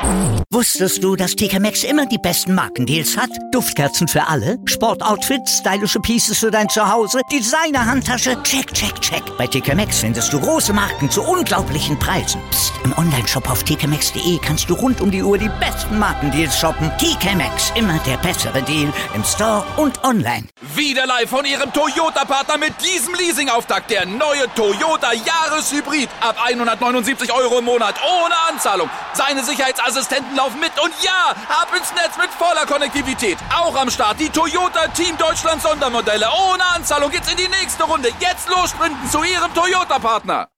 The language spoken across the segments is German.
Wusstest du, dass TK Maxx immer die besten Markendeals hat? Duftkerzen für alle, Sportoutfits, stylische Pieces für dein Zuhause, Designer-Handtasche, check, check, check. Bei TK Maxx findest du große Marken zu unglaublichen Preisen. Psst. Im Onlineshop auf tkmaxx.de kannst du rund um die Uhr die besten Markendeals shoppen. TK Maxx, immer der bessere Deal im Store und online. Wieder live von Ihrem Toyota-Partner mit diesem Leasing-Auftakt. Der neue Toyota Jahreshybrid. Ab 179 € im Monat. Ohne Anzahlung. Seine Sicherheitsassistenten laufen mit. Und ja, ab ins Netz mit voller Konnektivität. Auch am Start die Toyota Team Deutschland Sondermodelle. Ohne Anzahlung geht's in die nächste Runde. Jetzt los sprinten zu Ihrem Toyota-Partner.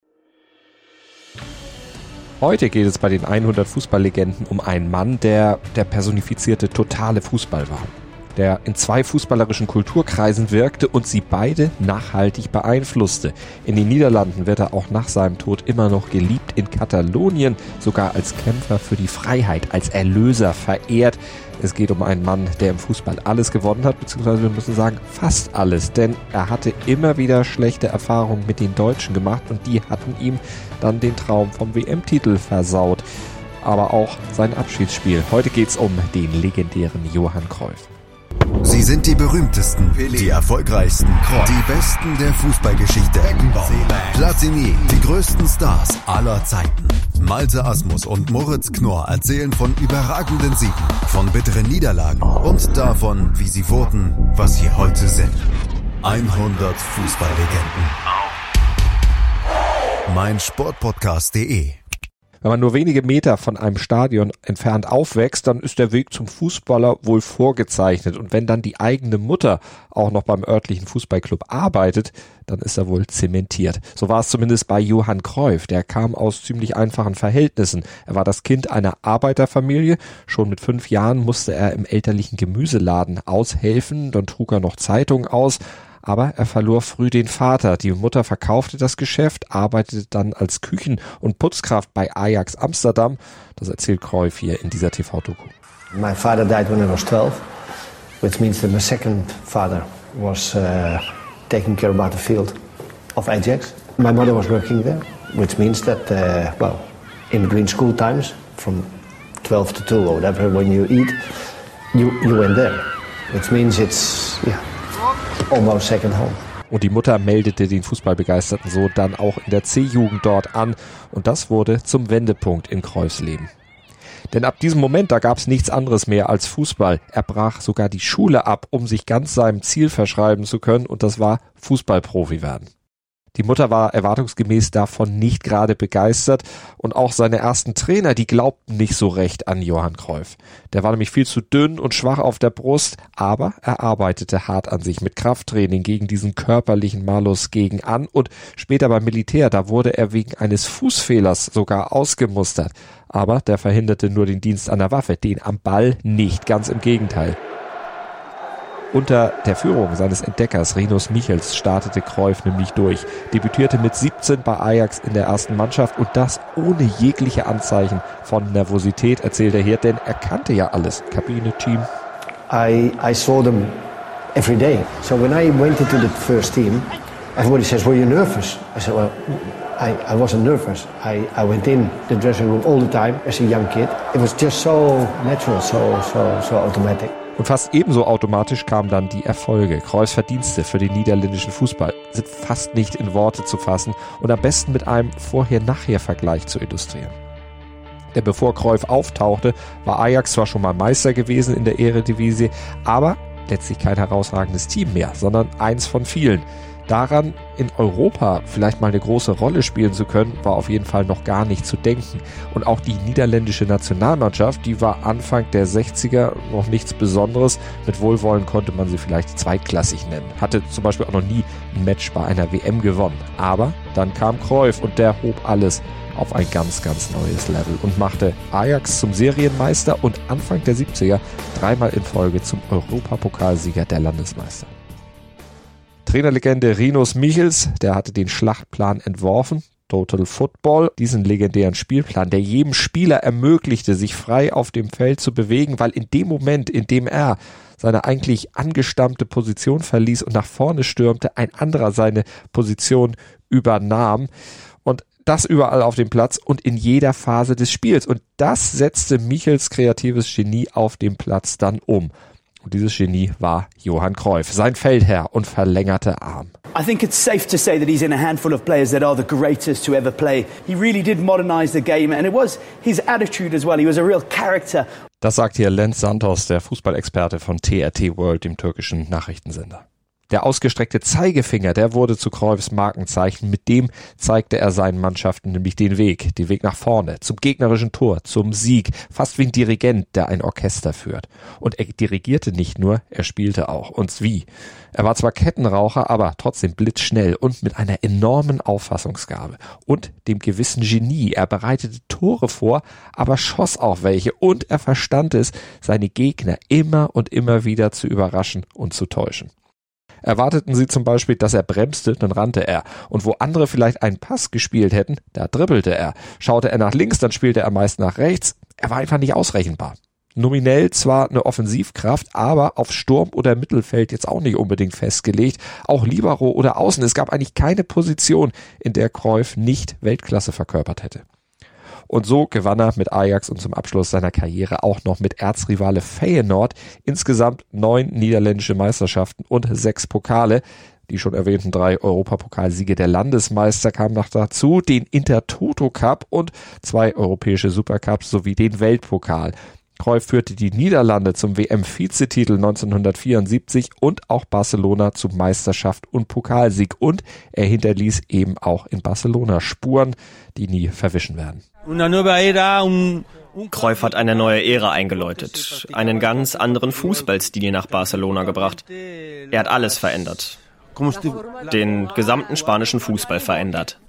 Heute geht es bei den 100 Fußballlegenden um einen Mann, der personifizierte totale Fußball war. Der in 2 fußballerischen Kulturkreisen wirkte und sie beide nachhaltig beeinflusste. In den Niederlanden wird er auch nach seinem Tod immer noch geliebt, in Katalonien sogar als Kämpfer für die Freiheit, als Erlöser verehrt. Es geht um einen Mann, der im Fußball alles gewonnen hat, beziehungsweise wir müssen sagen, fast alles, denn er hatte immer wieder schlechte Erfahrungen mit den Deutschen gemacht und die hatten ihm dann den Traum vom WM-Titel versaut. Aber auch sein Abschiedsspiel. Heute geht's um den legendären Johann Cruyff. Sie sind die berühmtesten, die erfolgreichsten, die besten der Fußballgeschichte. Platini, die größten Stars aller Zeiten. Malte Asmus und Moritz Knorr erzählen von überragenden Siegen, von bitteren Niederlagen und davon, wie sie wurden, was sie heute sind. 100 Fußballlegenden. meinsportpodcast.de. Wenn man nur wenige Meter von einem Stadion entfernt aufwächst, dann ist der Weg zum Fußballer wohl vorgezeichnet. Und wenn dann die eigene Mutter auch noch beim örtlichen Fußballclub arbeitet, dann ist er wohl zementiert. So war es zumindest bei Johann Cruyff. Der kam aus ziemlich einfachen Verhältnissen. Er war das Kind einer Arbeiterfamilie. Schon mit 5 Jahren musste er im elterlichen Gemüseladen aushelfen. Dann trug er noch Zeitungen aus. Aber er verlor früh den Vater. Die Mutter verkaufte das Geschäft, arbeitete dann als Küchen- und Putzkraft bei Ajax Amsterdam. Das erzählt Cruyff hier in dieser TV-Doku. My father died when I was 12, which means that my second father was taking care about the field of Ajax. My mother was working there, which means that, in between school times, from 12 to 2 or whatever, when you eat, you went there. Which means it's, almost second home. Und die Mutter meldete den Fußballbegeisterten so dann auch in der C-Jugend dort an. Und das wurde zum Wendepunkt in Cruyffs Leben. Denn ab diesem Moment, da gab es nichts anderes mehr als Fußball. Er brach sogar die Schule ab, um sich ganz seinem Ziel verschreiben zu können. Und das war Fußballprofi werden. Die Mutter war erwartungsgemäß davon nicht gerade begeistert und auch seine ersten Trainer, die glaubten nicht so recht an Johann Cruyff. Der war nämlich viel zu dünn und schwach auf der Brust, aber er arbeitete hart an sich mit Krafttraining gegen diesen körperlichen Malus gegen an und später beim Militär, da wurde er wegen eines Fußfehlers sogar ausgemustert. Aber der verhinderte nur den Dienst an der Waffe, den am Ball nicht, ganz im Gegenteil. Unter der Führung seines Entdeckers Rinus Michels startete Cruyff nämlich durch, debütierte mit 17 bei Ajax in der ersten Mannschaft und das ohne jegliche Anzeichen von Nervosität, erzählt er hier, denn er kannte ja alles, Kabine, Team. I saw them every day. So when I went into the first team, everybody says, "Were you nervous?" I said, "Well, I wasn't nervous. I went in the dressing room all the time as a young kid. It was just so natural, so automatic." Und fast ebenso automatisch kamen dann die Erfolge. Cruyffs Verdienste für den niederländischen Fußball sind fast nicht in Worte zu fassen und am besten mit einem Vorher-Nachher-Vergleich zu illustrieren. Denn bevor Cruyff auftauchte, war Ajax zwar schon mal Meister gewesen in der Eredivisie, aber letztlich kein herausragendes Team mehr, sondern eins von vielen. Daran, in Europa vielleicht mal eine große Rolle spielen zu können, war auf jeden Fall noch gar nicht zu denken. Und auch die niederländische Nationalmannschaft, die war Anfang der 60er noch nichts Besonderes. Mit Wohlwollen konnte man sie vielleicht zweitklassig nennen. Hatte zum Beispiel auch noch nie ein Match bei einer WM gewonnen. Aber dann kam Cruyff und der hob alles auf ein ganz, ganz neues Level und machte Ajax zum Serienmeister und Anfang der 70er 3-mal in Folge zum Europapokalsieger der Landesmeister. Trainerlegende Rinus Michels, der hatte den Schlachtplan entworfen, Total Football, diesen legendären Spielplan, der jedem Spieler ermöglichte, sich frei auf dem Feld zu bewegen, weil in dem Moment, in dem er seine eigentlich angestammte Position verließ und nach vorne stürmte, ein anderer seine Position übernahm. Und das überall auf dem Platz und in jeder Phase des Spiels. Und das setzte Michels kreatives Genie auf dem Platz dann um. Und dieses Genie war Johann Cruyff, sein Feldherr und verlängerte Arm. I think it's safe to say that he's in a handful of players that are the greatest to ever play. He really did modernize the game and it was his attitude as well. He was a real character. Das sagt hier Lenz Santos, der Fußballexperte von TRT World, dem türkischen Nachrichtensender. Der ausgestreckte Zeigefinger, der wurde zu Cruyffs Markenzeichen. Mit dem zeigte er seinen Mannschaften nämlich den Weg nach vorne, zum gegnerischen Tor, zum Sieg. Fast wie ein Dirigent, der ein Orchester führt. Und er dirigierte nicht nur, er spielte auch. Und wie? Er war zwar Kettenraucher, aber trotzdem blitzschnell und mit einer enormen Auffassungsgabe. Und dem gewissen Genie. Er bereitete Tore vor, aber schoss auch welche. Und er verstand es, seine Gegner immer und immer wieder zu überraschen und zu täuschen. Erwarteten sie zum Beispiel, dass er bremste, dann rannte er. Und wo andere vielleicht einen Pass gespielt hätten, da dribbelte er. Schaute er nach links, dann spielte er meist nach rechts. Er war einfach nicht ausrechenbar. Nominell zwar eine Offensivkraft, aber auf Sturm oder Mittelfeld jetzt auch nicht unbedingt festgelegt. Auch Libero oder Außen. Es gab eigentlich keine Position, in der Cruyff nicht Weltklasse verkörpert hätte. Und so gewann er mit Ajax und zum Abschluss seiner Karriere auch noch mit Erzrivale Feyenoord insgesamt 9 niederländische Meisterschaften und 6 Pokale. Die schon erwähnten 3 Europapokalsiege der Landesmeister kamen noch dazu, den Intertoto Cup und 2 europäische Supercups sowie den Weltpokal. Cruyff führte die Niederlande zum WM-Vizetitel 1974 und auch Barcelona zu Meisterschaft und Pokalsieg. Und er hinterließ eben auch in Barcelona Spuren, die nie verwischen werden. Cruyff hat eine neue Ära eingeläutet, einen ganz anderen Fußballstil nach Barcelona gebracht. Er hat alles verändert. Den gesamten spanischen Fußball verändert.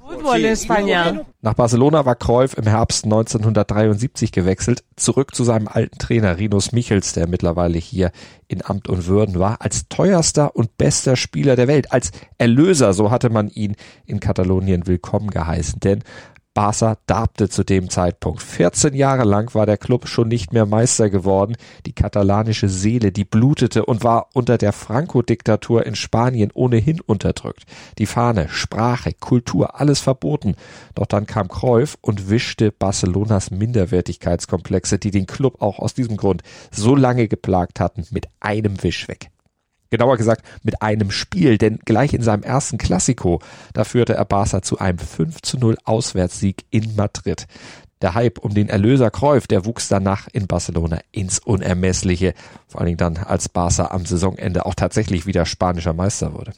Nach Barcelona war Cruyff im Herbst 1973 gewechselt, zurück zu seinem alten Trainer Rinus Michels, der mittlerweile hier in Amt und Würden war, als teuerster und bester Spieler der Welt, als Erlöser, so hatte man ihn in Katalonien willkommen geheißen, denn Barca darbte zu dem Zeitpunkt. 14 Jahre lang war der Club schon nicht mehr Meister geworden. Die katalanische Seele, die blutete und war unter der Franco-Diktatur in Spanien ohnehin unterdrückt. Die Fahne, Sprache, Kultur, alles verboten. Doch dann kam Cruyff und wischte Barcelonas Minderwertigkeitskomplexe, die den Club auch aus diesem Grund so lange geplagt hatten, mit einem Wisch weg. Genauer gesagt mit einem Spiel, denn gleich in seinem ersten Klassiko, da führte er Barca zu einem 5:0 Auswärtssieg in Madrid. Der Hype um den Erlöser Cruyff, der wuchs danach in Barcelona ins Unermessliche, vor allen Dingen dann, als Barca am Saisonende auch tatsächlich wieder spanischer Meister wurde.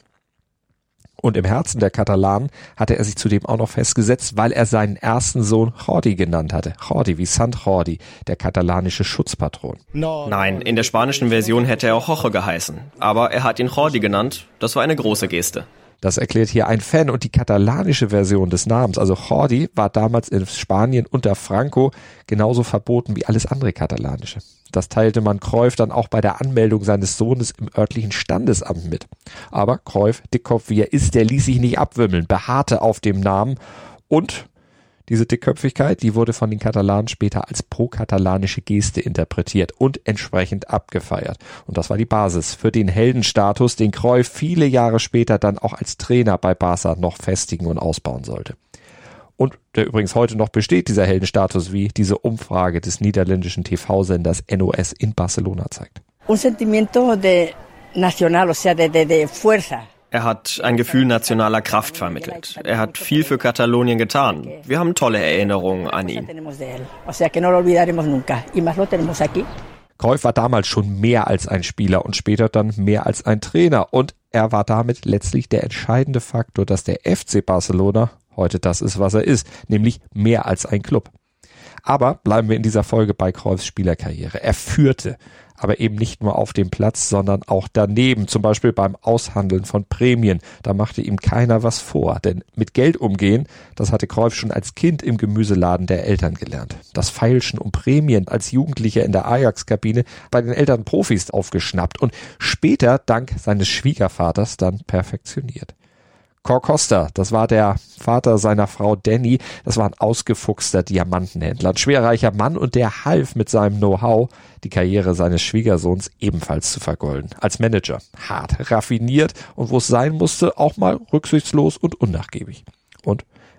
Und im Herzen der Katalanen hatte er sich zudem auch noch festgesetzt, weil er seinen ersten Sohn Jordi genannt hatte. Jordi wie Sant Jordi, der katalanische Schutzpatron. Nein, in der spanischen Version hätte er auch Jorge geheißen. Aber er hat ihn Jordi genannt. Das war eine große Geste. Das erklärt hier ein Fan, und die katalanische Version des Namens, also Jordi, war damals in Spanien unter Franco genauso verboten wie alles andere Katalanische. Das teilte man Cruyff dann auch bei der Anmeldung seines Sohnes im örtlichen Standesamt mit. Aber Cruyff, Dickkopf wie er ist, der ließ sich nicht abwimmeln, beharrte auf dem Namen, und diese Dickköpfigkeit, die wurde von den Katalanen später als pro-katalanische Geste interpretiert und entsprechend abgefeiert. Und das war die Basis für den Heldenstatus, den Cruyff viele Jahre später dann auch als Trainer bei Barca noch festigen und ausbauen sollte. Und der übrigens heute noch besteht, dieser Heldenstatus, wie diese Umfrage des niederländischen TV-Senders NOS in Barcelona zeigt. Un sentimiento de nacional, o sea, de fuerza. Er hat ein Gefühl nationaler Kraft vermittelt. Er hat viel für Katalonien getan. Wir haben tolle Erinnerungen an ihn. Cruyff war damals schon mehr als ein Spieler und später dann mehr als ein Trainer. Und er war damit letztlich der entscheidende Faktor, dass der FC Barcelona heute das ist, was er ist, nämlich mehr als ein Club. Aber bleiben wir in dieser Folge bei Cruyffs Spielerkarriere. Er führte, aber eben nicht nur auf dem Platz, sondern auch daneben, zum Beispiel beim Aushandeln von Prämien. Da machte ihm keiner was vor, denn mit Geld umgehen, das hatte Cruyff schon als Kind im Gemüseladen der Eltern gelernt. Das Feilschen um Prämien als Jugendlicher in der Ajax-Kabine bei den Eltern Profis aufgeschnappt und später dank seines Schwiegervaters dann perfektioniert. Cor Costa, das war der Vater seiner Frau Danny, das war ein ausgefuchster Diamantenhändler, ein schwerreicher Mann, und der half mit seinem Know-how, die Karriere seines Schwiegersohns ebenfalls zu vergolden. Als Manager, hart, raffiniert und wo es sein musste, auch mal rücksichtslos und unnachgiebig. Und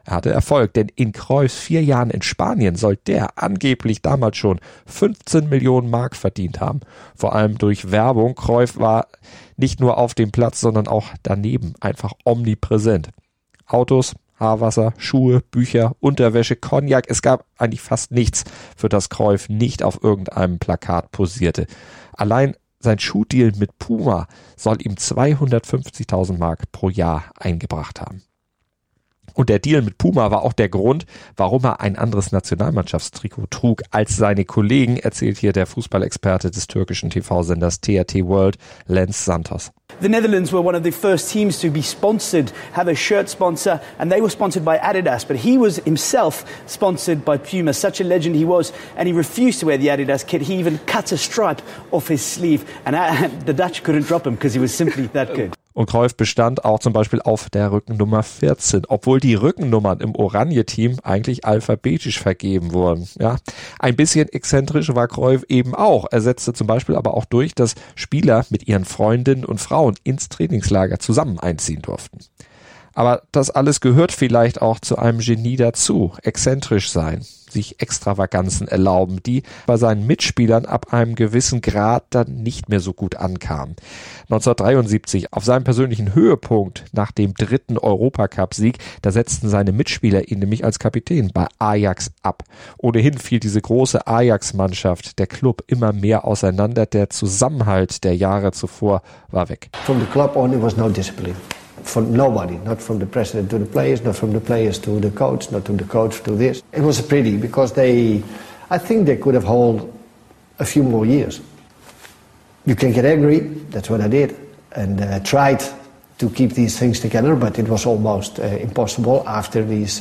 Er hatte Erfolg, denn in Cruyffs 4 Jahren in Spanien soll der angeblich damals schon 15 Millionen Mark verdient haben. Vor allem durch Werbung. Cruyff war nicht nur auf dem Platz, sondern auch daneben einfach omnipräsent. Autos, Haarwasser, Schuhe, Bücher, Unterwäsche, Cognac. Es gab eigentlich fast nichts, für das Cruyff nicht auf irgendeinem Plakat posierte. Allein sein Schuhdeal mit Puma soll ihm 250.000 Mark pro Jahr eingebracht haben. Und der Deal mit Puma war auch der Grund, warum er ein anderes Nationalmannschaftstrikot trug als seine Kollegen, erzählt hier der Fußballexperte des türkischen TV-Senders TRT World, Lens Santos. The Netherlands were one of the first teams to be sponsored, have a shirt sponsor, and they were sponsored by Adidas. But he was himself sponsored by Puma, such a legend he was, and he refused to wear the Adidas kit. He even cut a stripe off his sleeve, and the Dutch couldn't drop him because he was simply that good. Und Cruyff bestand auch zum Beispiel auf der Rückennummer 14, obwohl die Rückennummern im Oranje-Team eigentlich alphabetisch vergeben wurden. Ja, ein bisschen exzentrisch war Cruyff eben auch. Er setzte zum Beispiel aber auch durch, dass Spieler mit ihren Freundinnen und Frauen ins Trainingslager zusammen einziehen durften. Aber das alles gehört vielleicht auch zu einem Genie dazu, exzentrisch sein, sich Extravaganzen erlauben, die bei seinen Mitspielern ab einem gewissen Grad dann nicht mehr so gut ankamen. 1973, auf seinem persönlichen Höhepunkt nach dem 3. Europacup-Sieg, da setzten seine Mitspieler ihn nämlich als Kapitän bei Ajax ab. Ohnehin fiel diese große Ajax-Mannschaft, der Club, immer mehr auseinander. Der Zusammenhalt der Jahre zuvor war weg. From the club on, there was no discipline. From nobody, not from the president to the players, not from the players to the coach, not from the coach to this. It was pretty because I think they could have held a few more years. You can get angry, that's what I did, and tried to keep these things together, but it was almost impossible after these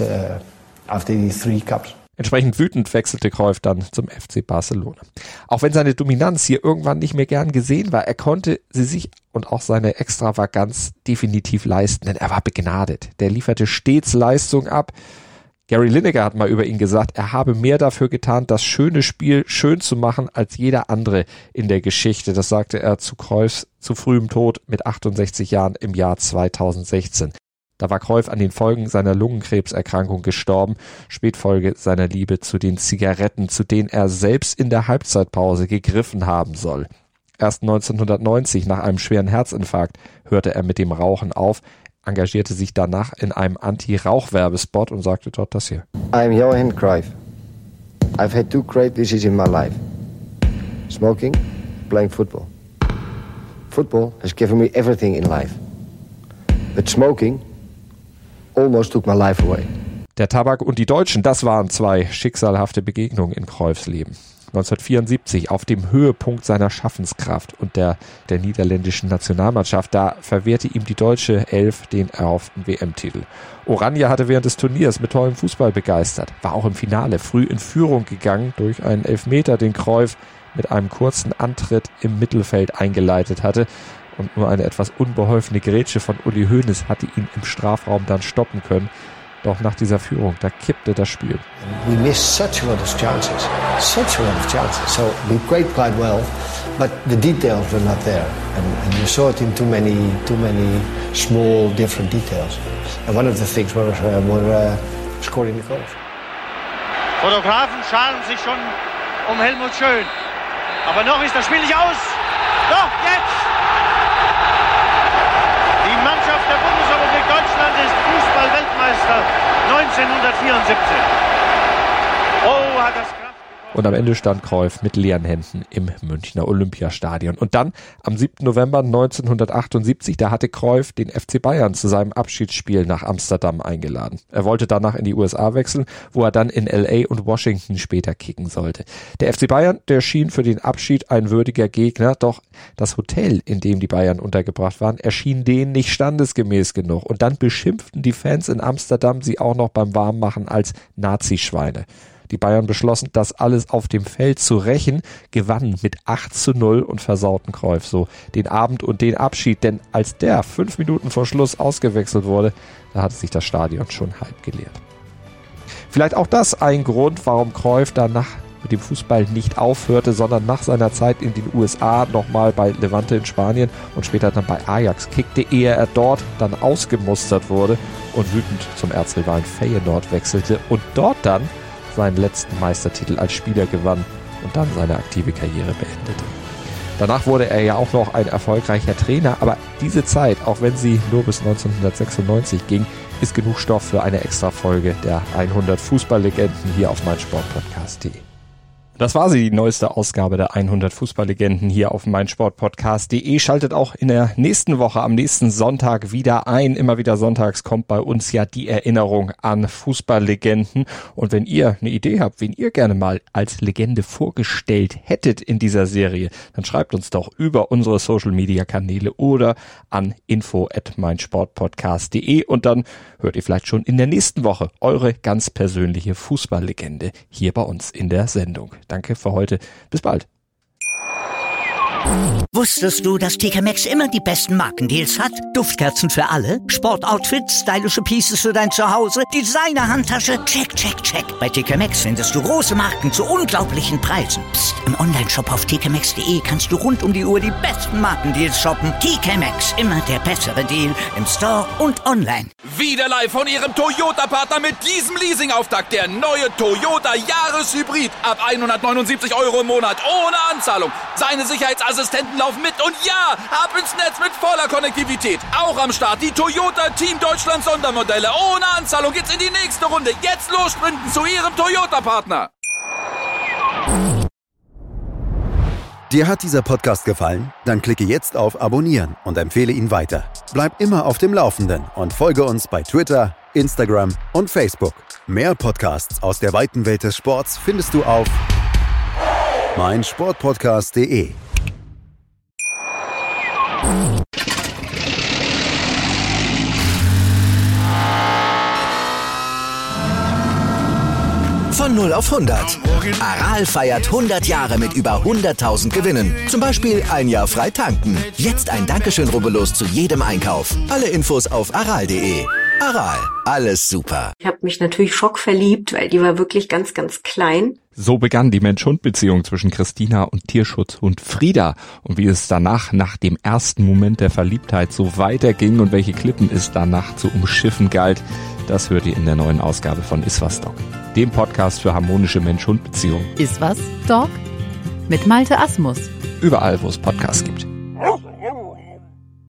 3 cups. Entsprechend wütend wechselte Cruyff dann zum FC Barcelona. Auch wenn seine Dominanz hier irgendwann nicht mehr gern gesehen war, er konnte sie sich und auch seine Extravaganz definitiv leisten, denn er war begnadet. Der lieferte stets Leistung ab. Gary Lineker hat mal über ihn gesagt, er habe mehr dafür getan, das schöne Spiel schön zu machen, als jeder andere in der Geschichte. Das sagte er zu Cruyffs zu frühem Tod mit 68 Jahren im Jahr 2016. Da war Cruyff an den Folgen seiner Lungenkrebserkrankung gestorben, Spätfolge seiner Liebe zu den Zigaretten, zu denen er selbst in der Halbzeitpause gegriffen haben soll. Erst 1990, nach einem schweren Herzinfarkt, hörte er mit dem Rauchen auf, engagierte sich danach in einem Anti-Rauch-Werbespot und sagte dort das hier. I am Johan Cruyff. I've had 2 great wishes in my life. Smoking, playing football. Football has given me everything in life. But smoking almost took my life away. Der Tabak und die Deutschen, das waren 2 schicksalhafte Begegnungen in Cruyffs Leben. 1974, auf dem Höhepunkt seiner Schaffenskraft und der niederländischen Nationalmannschaft, da verwehrte ihm die deutsche Elf den erhofften WM-Titel. Oranje hatte während des Turniers mit tollem Fußball begeistert, war auch im Finale früh in Führung gegangen durch einen Elfmeter, den Cruyff mit einem kurzen Antritt im Mittelfeld eingeleitet hatte. Und nur eine etwas unbeholfene Grätsche von Uli Hoeneß hatte ihn im Strafraum dann stoppen können. Doch nach dieser Führung, da kippte das Spiel. We missed such a lot of chances. So we played quite well, but the details were not there. And you saw it in too many small, different details. And one of the things were scoring the goals. Fotografen scharen sich schon um Helmut Schön. Aber noch ist das Spiel nicht aus. Doch, jetzt! Die Mannschaft der Bundesrepublik Deutschland ist Fußball-Weltmeister 1974. Oh, hat das Kraft. Und am Ende stand Cruyff mit leeren Händen im Münchner Olympiastadion. Und dann, am 7. November 1978, da hatte Cruyff den FC Bayern zu seinem Abschiedsspiel nach Amsterdam eingeladen. Er wollte danach in die USA wechseln, wo er dann in LA und Washington später kicken sollte. Der FC Bayern, der schien für den Abschied ein würdiger Gegner, doch das Hotel, in dem die Bayern untergebracht waren, erschien denen nicht standesgemäß genug. Und dann beschimpften die Fans in Amsterdam sie auch noch beim Warmmachen als Nazischweine. Die Bayern beschlossen, das alles auf dem Feld zu rächen, gewannen mit 8:0 und versauten Cruyff so den Abend und den Abschied. Denn als der 5 Minuten vor Schluss ausgewechselt wurde, da hatte sich das Stadion schon halb geleert. Vielleicht auch das ein Grund, warum Cruyff dann nach mit dem Fußball nicht aufhörte, sondern nach seiner Zeit in den USA nochmal bei Levante in Spanien und später dann bei Ajax kickte, ehe er dort dann ausgemustert wurde und wütend zum Erzrivalen Feyenoord wechselte und dort dann seinen letzten Meistertitel als Spieler gewann und dann seine aktive Karriere beendete. Danach wurde er ja auch noch ein erfolgreicher Trainer, aber diese Zeit, auch wenn sie nur bis 1996 ging, ist genug Stoff für eine Extra-Folge der 100 Fußballlegenden hier auf meinsportpodcast.de. Das war sie, die neueste Ausgabe der 100 Fußballlegenden hier auf meinsportpodcast.de. Schaltet auch in der nächsten Woche, am nächsten Sonntag wieder ein. Immer wieder sonntags kommt bei uns ja die Erinnerung an Fußballlegenden. Und wenn ihr eine Idee habt, wen ihr gerne mal als Legende vorgestellt hättet in dieser Serie, dann schreibt uns doch über unsere Social-Media-Kanäle oder an info@meinsportpodcast.de und dann hört ihr vielleicht schon in der nächsten Woche eure ganz persönliche Fußballlegende hier bei uns in der Sendung. Danke für heute. Bis bald. Wusstest du, dass TK Maxx immer die besten Markendeals hat? Duftkerzen für alle, Sportoutfits, stylische Pieces für dein Zuhause, Designer-Handtasche, check, check, check. Bei TK Maxx findest du große Marken zu unglaublichen Preisen. Psst. Im Onlineshop auf tkmaxx.de kannst du rund um die Uhr die besten Markendeals shoppen. TK Maxx, immer der bessere Deal im Store und online. Wieder live von Ihrem Toyota-Partner mit diesem Leasing-Auftakt. Der neue Toyota Jahreshybrid. Ab 179 Euro im Monat ohne Anzahlung. Seine Sicherheitsassistenten laufen mit und ja, ab ins Netz mit voller Konnektivität. Auch am Start die Toyota Team Deutschland Sondermodelle. Ohne Anzahlung geht's in die nächste Runde. Jetzt los sprinten zu Ihrem Toyota-Partner. Dir hat dieser Podcast gefallen? Dann klicke jetzt auf Abonnieren und empfehle ihn weiter. Bleib immer auf dem Laufenden und folge uns bei Twitter, Instagram und Facebook. Mehr Podcasts aus der weiten Welt des Sports findest du auf meinsportpodcast.de. Von 0 auf 100. Aral feiert 100 Jahre mit über 100.000 Gewinnen. Zum Beispiel ein Jahr frei tanken. Jetzt ein Dankeschön, rubbellos zu jedem Einkauf. Alle Infos auf aral.de. Aral, alles super. Ich habe mich natürlich schockverliebt, weil die war wirklich ganz, ganz klein. So begann die Mensch-Hund-Beziehung zwischen Christina und Tierschutzhund Frieda. Und wie es danach, nach dem ersten Moment der Verliebtheit, so weiterging und welche Klippen es danach zu umschiffen galt, das hört ihr in der neuen Ausgabe von Iswas Dog, dem Podcast für harmonische Mensch-Hund-Beziehungen. Iswas Dog? Mit Malte Asmus. Überall, wo es Podcasts gibt.